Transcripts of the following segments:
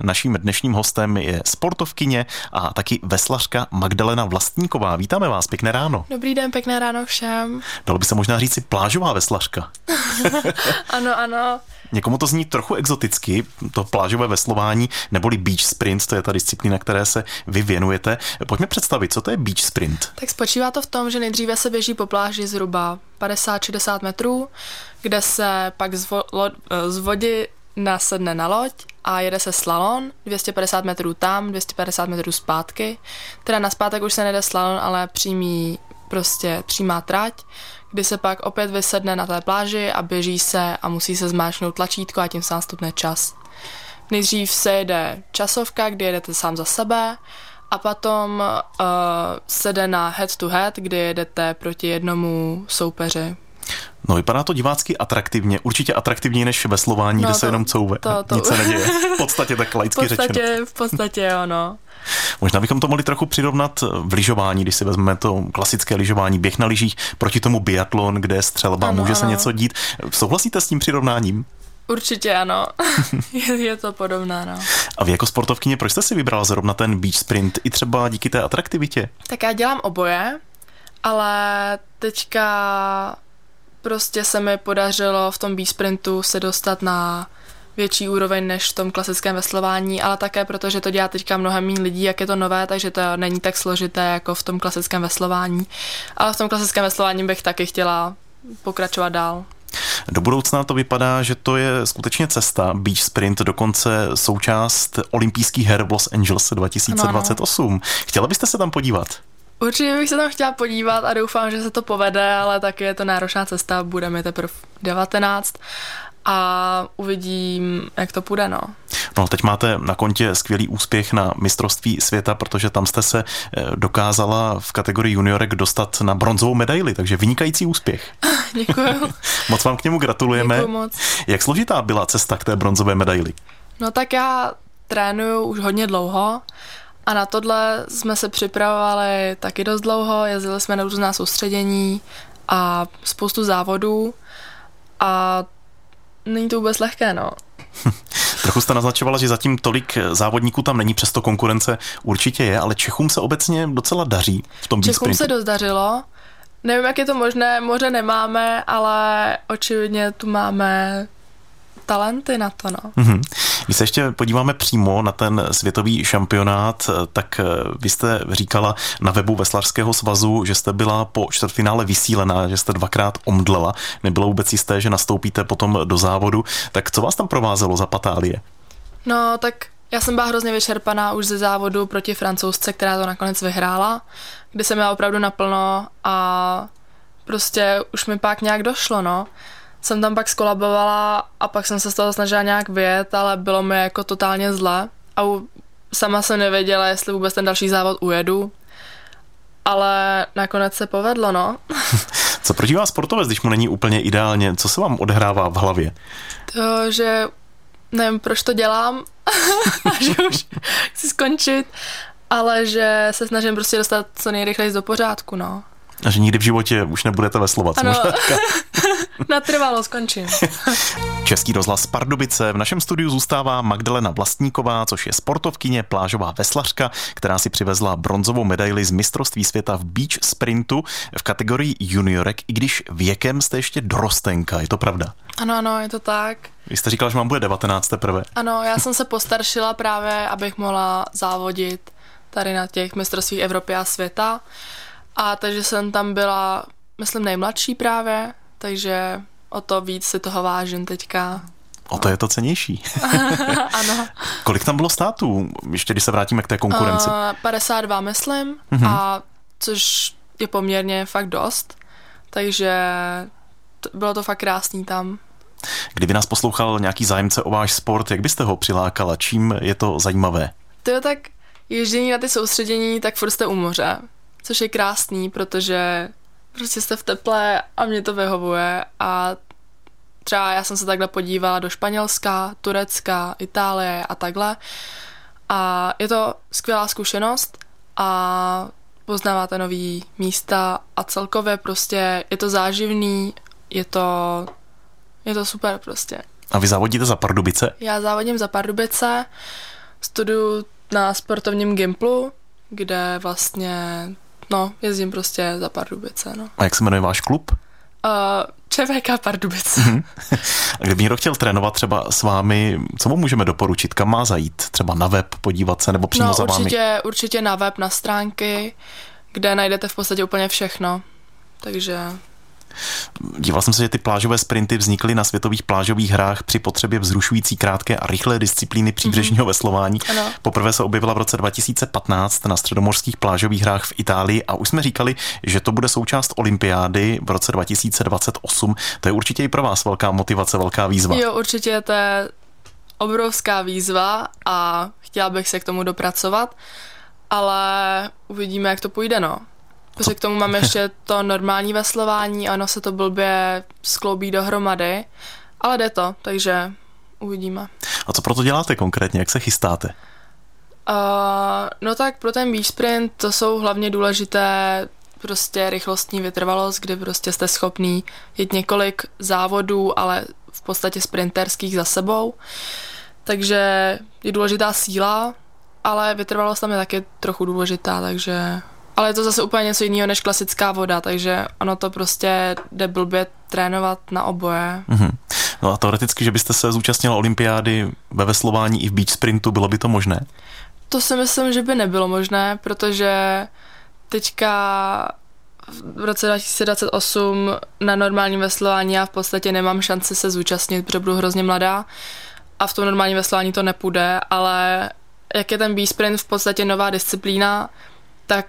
Naším dnešním hostem je sportovkyně a taky veslařka Magdalena Vlastníková. Vítáme vás, pěkné ráno. Dobrý den, pěkné ráno všem. Dalo by se možná říct si plážová veslařka. Ano. Někomu to zní trochu exoticky, to plážové veslování, neboli beach sprint, to je ta disciplína, které se vy věnujete. Pojďme představit, co to je beach sprint. Tak spočívá to v tom, že nejdříve se běží po pláži zhruba 50-60 metrů, kde se pak z vody nasedne na loď a jede se slalom, 250 metrů tam, 250 metrů zpátky. Teda nazpátek už se nejde slalom, ale přímá trať, kdy se pak opět vysedne na té pláži a běží se a musí se zmáčknout tlačítko a tím se nastupne čas. Nejdřív se jede časovka, kdy jedete sám za sebe a potom se jde na head to head, kdy jedete proti jednomu soupeři. No, vypadá to divácky atraktivně, určitě atraktivněji než veslování, kde se jenom couve. Nic se neděje. V podstatě tak laicky řečeno. V podstatě ano. Možná bychom to mohli trochu přirovnat v lyžování, když si vezmeme to klasické lyžování, běh na lyžích, proti tomu biatlon, kde je střelba, může se něco dít. Souhlasíte s tím přirovnáním? Určitě ano, je to podobné, no. A vy jako sportovkyně, proč jste si vybrala zrovna ten beach sprint, i třeba díky té atraktivitě? Tak já dělám oboje, ale teďka prostě se mi podařilo v tom beach sprintu se dostat na větší úroveň než v tom klasickém veslování, ale také protože to dělá teďka mnohem méně lidí, jak je to nové, takže to není tak složité jako v tom klasickém veslování. Ale v tom klasickém veslování bych taky chtěla pokračovat dál. Do budoucna to vypadá, že to je skutečně cesta. Beach sprint dokonce součást olympijských her v Los Angeles 2028. Chtěla byste se tam podívat? Určitě bych se tam chtěla podívat a doufám, že se to povede, ale taky je to náročná cesta, bude mi teprve 19 a uvidím, jak to půjde, no. No, teď máte na kontě skvělý úspěch na mistrovství světa, protože tam jste se dokázala v kategorii juniorek dostat na bronzovou medaili, takže vynikající úspěch. Děkuju. Moc vám k němu gratulujeme. Děkuju moc. Jak složitá byla cesta k té bronzové medaili? No tak já trénuju už hodně dlouho a na tohle jsme se připravovali taky dost dlouho, jezdili jsme na různá soustředění a spoustu závodů a není to vůbec lehké, no. Trochu jste naznačovala, že zatím tolik závodníků tam není, přesto konkurence určitě je, ale Čechům se obecně docela daří v tom beach sprintu. Čechům se dost dařilo. Nevím, jak je to možné, moře nemáme, ale očividně tu máme talenty na to, no. Když se ještě podíváme přímo na ten světový šampionát, tak vy jste říkala na webu Veslařského svazu, že jste byla po čtvrtfinále vysílená, že jste dvakrát omdlela, nebylo vůbec jisté, že nastoupíte potom do závodu. Tak co vás tam provázelo za patálie? No, tak já jsem byla hrozně vyčerpaná už ze závodu proti Francouzce, která to nakonec vyhrála, kdy jsem měla opravdu naplno a prostě už mi pak nějak došlo, no. Jsem tam pak skolabovala a pak jsem se z toho snažila nějak vyjet, ale bylo mi jako totálně zle a sama jsem nevěděla, jestli vůbec ten další závod ujedu, ale nakonec se povedlo, no. Co prožívá sportovec, když mu není úplně ideálně? Co se vám odehrává v hlavě? To, že nevím, proč to dělám, že už chci skončit, ale že se snažím prostě dostat co nejrychleji do pořádku, no. A že nikdy v životě už nebudete veslovat. Ano, natrvalo skončím. Český rozhlas Pardubice. V našem studiu zůstává Magdalena Vlastníková, což je sportovkyně, plážová veslařka, která si přivezla bronzovou medaili z mistrovství světa v beach sprintu v kategorii juniorek, i když věkem jste ještě dorostenka, je to pravda? Ano, je to tak. Vy jste říkala, že vám bude 19 teprve. Ano, já jsem se postaršila právě, abych mohla závodit tady na těch mistrovstvích Evropy a světa. A takže jsem tam byla, myslím, nejmladší právě, takže o to víc si toho vážím teďka. O to je to cennější. Ano. Kolik tam bylo států, ještě když se vrátíme k té konkurenci? 52, myslím, a což je poměrně fakt dost, takže bylo to fakt krásný tam. Kdyby nás poslouchal nějaký zájemce o váš sport, jak byste ho přilákala? Čím je to zajímavé? To je tak ježdění na ty soustředění, tak furt jste u moře. Což je krásný, protože prostě jste v teple a mě to vyhovuje a třeba já jsem se takhle podívala do Španělska, Turecka, Itálie a takhle a je to skvělá zkušenost a poznáváte nový místa a celkově prostě je to záživný, je to super prostě. A vy závodíte za Pardubice? Já závodím za Pardubice, Studuju na sportovním Gimplu, kde vlastně, jezdím prostě za Pardubice, no. A jak se jmenuje váš klub? ČVK Pardubice. A kdyby někdo chtěl trénovat třeba s vámi, co mu můžeme doporučit? Kam má zajít? Třeba na web podívat se nebo přímo za vámi? Určitě na web, na stránky, kde najdete v podstatě úplně všechno. Takže... Díval jsem se, že ty plážové sprinty vznikly na světových plážových hrách při potřebě vzrušující krátké a rychlé disciplíny příbřežního veslování. Ano. Poprvé se objevila v roce 2015 na středomořských plážových hrách v Itálii a už jsme říkali, že to bude součást olympiády v roce 2028. To je určitě i pro vás velká motivace, velká výzva. Jo, určitě to je obrovská výzva a chtěla bych se k tomu dopracovat, ale uvidíme, jak to půjde, no. Protože k tomu mám ještě to normální veslování, ono se to blbě skloubí dohromady, ale jde to, takže uvidíme. A co pro to děláte konkrétně, jak se chystáte? No tak pro ten beach sprint to jsou hlavně důležité prostě rychlostní vytrvalost, kdy prostě jste schopný jít několik závodů, ale v podstatě sprinterských za sebou. Takže je důležitá síla, ale vytrvalost tam je taky trochu důležitá, takže... Ale je to zase úplně něco jiného než klasická voda, takže ono to prostě jde blbě trénovat na oboje. Mm-hmm. No a teoreticky, že byste se zúčastnila olympiády ve veslování i v beach sprintu, bylo by to možné? To si myslím, že by nebylo možné, protože teďka v roce 2028 na normálním veslování já v podstatě nemám šanci se zúčastnit, protože budu hrozně mladá a v tom normálním veslování to nepůjde, ale jak je ten beach sprint v podstatě nová disciplína, tak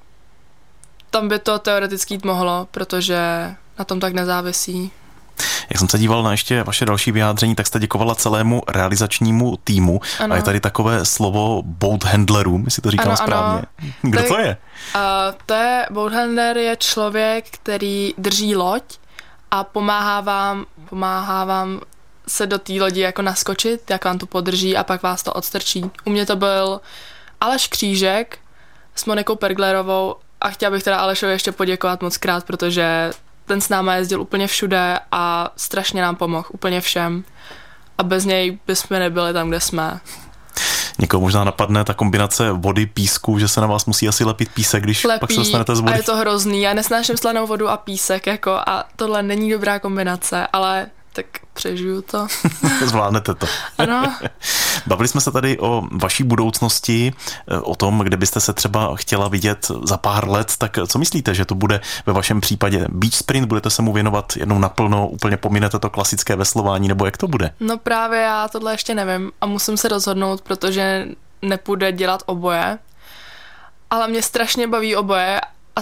tam by to teoreticky jít mohlo, protože na tom tak nezávisí. Jak jsem se díval na ještě vaše další vyjádření, tak jste děkovala celému realizačnímu týmu. Ano. A je tady takové slovo boat handlerům, jestli to říkám správně. Kdo to je? Boat handler je člověk, který drží loď a pomáhá vám se do té lodi jako naskočit, jak vám to podrží a pak vás to odstrčí. U mě to byl Aleš Křížek s Monikou Perglerovou a chtěla bych teda Alešovi ještě poděkovat moc krát, protože ten s náma jezdil úplně všude a strašně nám pomohl, úplně všem. A bez něj bychom nebyli tam, kde jsme. Někoho možná napadne ta kombinace vody, písku, že se na vás musí asi lepit písek, když pak se dostanete z vody. A je to hrozný, já nesnáším slanou vodu a písek, a tohle není dobrá kombinace, ale tak přežiju to. Zvládnete to. Ano. Bavili jsme se tady o vaší budoucnosti, o tom, kde byste se třeba chtěla vidět za pár let, tak co myslíte, že to bude ve vašem případě beach sprint? Budete se mu věnovat jednou naplno, úplně pominete to klasické veslování, nebo jak to bude? No právě já tohle ještě nevím a musím se rozhodnout, protože nepůjde dělat oboje, ale mě strašně baví oboje a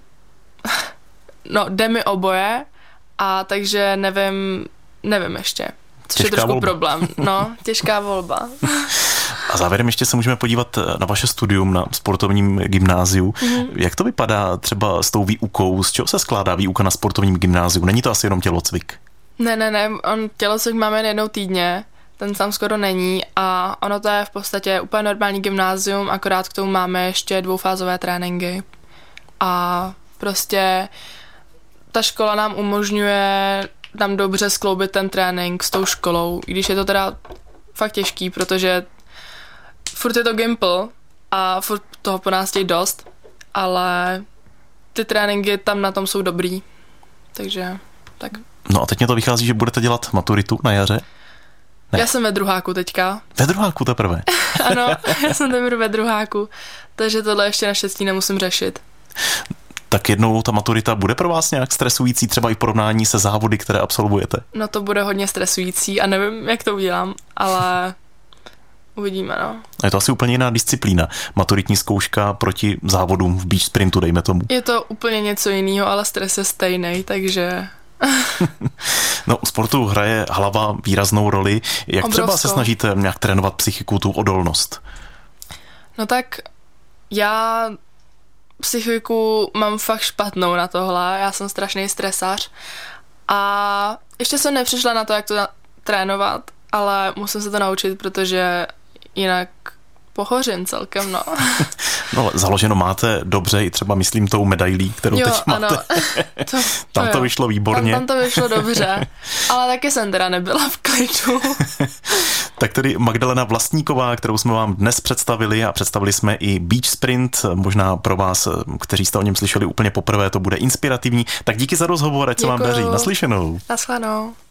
jde mi oboje a takže nevím ještě. Což je trošku problém. No, těžká volba. A závěrem ještě se můžeme podívat na vaše studium na sportovním gymnáziu. Mm-hmm. Jak to vypadá třeba s tou výukou? Z čeho se skládá výuka na sportovním gymnáziu? Není to asi jenom tělocvik? Ne. Tělocvik máme jednou týdně. Ten tam skoro není a ono to je v podstatě úplně normální gymnázium, akorát k tomu máme ještě dvoufázové tréninky. A prostě ta škola nám umožňuje tam dobře skloubit ten trénink s tou školou, i když je to teda fakt těžký, protože furt je to Gimpl a furt toho po nás chtějí dost, ale ty tréninky tam na tom jsou dobrý, takže tak. No a teď mě to vychází, že budete dělat maturitu na jaře? Ne. Já jsem ve druháku teďka. Ve druháku teprve? Ano, já jsem teprve ve druháku, takže tohle ještě naštěstí nemusím řešit. Tak jednou ta maturita bude pro vás nějak stresující, třeba i v porovnání se závody, které absolvujete? No to bude hodně stresující a nevím, jak to udělám, ale uvidíme, no. A je to asi úplně jiná disciplína. Maturitní zkouška proti závodům v beach sprintu, dejme tomu. Je to úplně něco jiného, ale stres je stejný, takže... No, u sportu hraje hlava výraznou roli. Jak obrovskou. Třeba se snažíte nějak trénovat psychiku, tu odolnost? No tak já psychiku mám fakt špatnou na tohle, já jsem strašný stresař a ještě jsem nepřišla na to, jak to trénovat, ale musím se to naučit, protože jinak pohořím celkem, no. No, založeno máte dobře, i třeba myslím tou medailí, kterou teď máte. Ano. Tam to vyšlo výborně. Tam to vyšlo dobře, ale taky jsem teda nebyla v klidu. Tak tedy Magdalena Vlastníková, kterou jsme vám dnes představili a představili jsme i Beach Sprint, možná pro vás, kteří jste o něm slyšeli úplně poprvé, to bude inspirativní. Tak díky za rozhovor, ať se vám daří. Naslyšenou. Naschledanou.